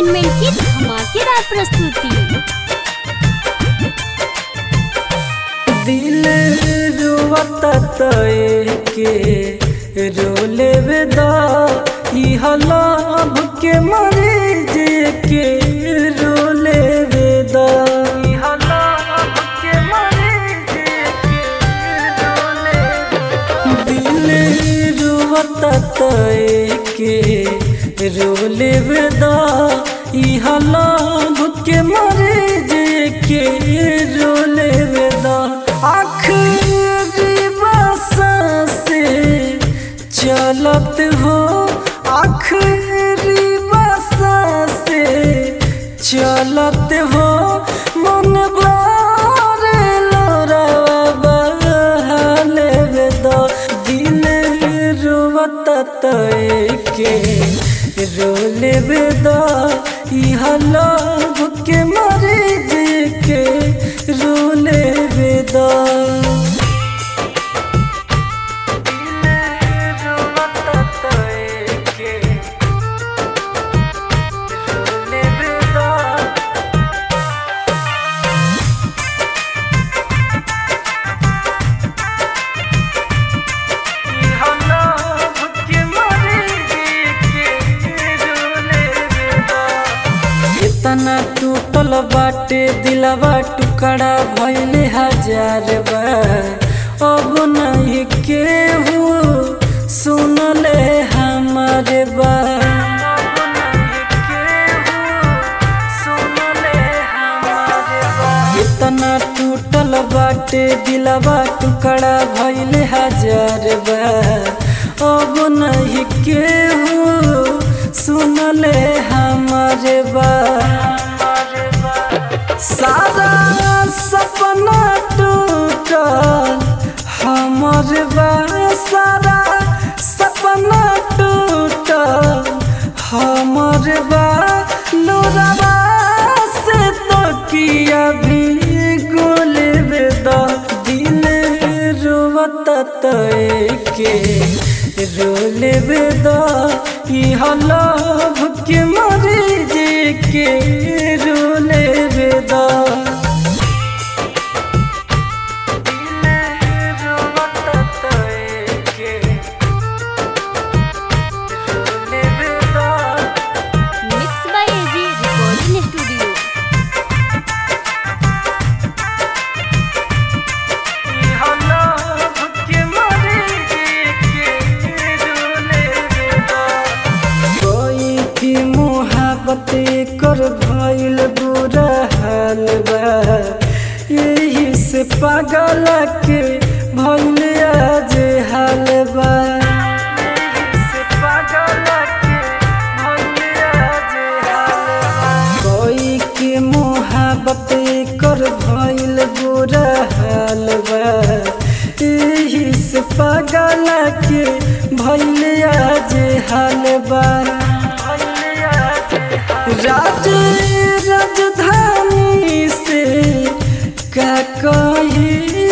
Entertainment की धमाकेदार प्रस्तुति। दिल रुवता के रोले वेदा लव के मरे जे के रोले वेदा के मरे जे के रोले दिल रुवता के रोले वेदा लव के मरे जे के रोले वेदा आखिरी बसा से चलत हो आखिरी बसा से चलत हो मन बारे लोरावा बहाले वेदा दिल रुवता के रोले वेदा लव के मरे जे के रोले वेदा तना टूटल बाटे दिलवा टुकड़ा भइले हजार बार अब नहीं केहू सुनले हमारे बात इतना टूटल बाटे दिलवा टुकड़ा भइले हजार बार अब नहीं केहू सुनले हमारे बात सारा सपना टूटल हमारे बात सारा सपना टूटल हमारे बात लोरावा से तो किया भी गोले वेदा दिल रुवता के रोले वेदा लव के मरे जे के रोले वेदा mix by AG recording studio. कर भइल बुरा हाल बा यही से पागल के भइल आज हाल बा कोई के मोहब्बत कर भइल बुरा हाल बा यही से पागल के भइल आज हाल बा राजधानी से क्या कही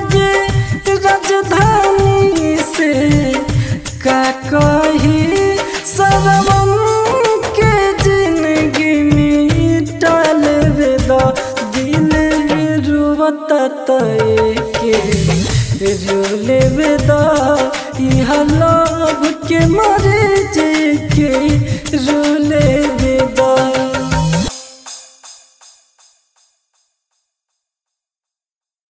राजधानी से क्या कही सरवम के जिंदगी मिटाल वेदा दिल रुवता के रोले वेदा लव के मरे जे के रोले